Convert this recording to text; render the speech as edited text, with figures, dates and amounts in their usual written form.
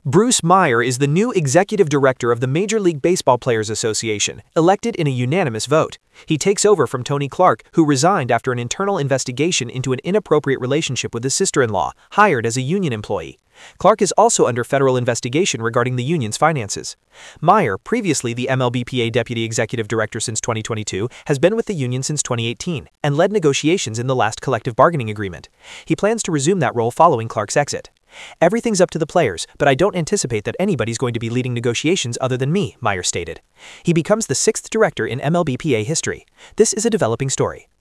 Bruce Meyer is the new executive director of the Major League Baseball Players Association, elected in a unanimous vote. He takes over from Tony Clark, who resigned after an internal investigation into an inappropriate relationship with his sister-in-law, hired as a union employee. Clark is also under federal investigation regarding the union's finances. Meyer, previously the MLBPA deputy executive director since 2022, has been with the union since 2018 and led negotiations in the last collective bargaining agreement. He plans to resume that role following Clark's exit. "Everything's up to the players, but I don't anticipate that anybody's going to be leading negotiations other than me," Meyer stated. He becomes the sixth director in MLBPA history. This is a developing story.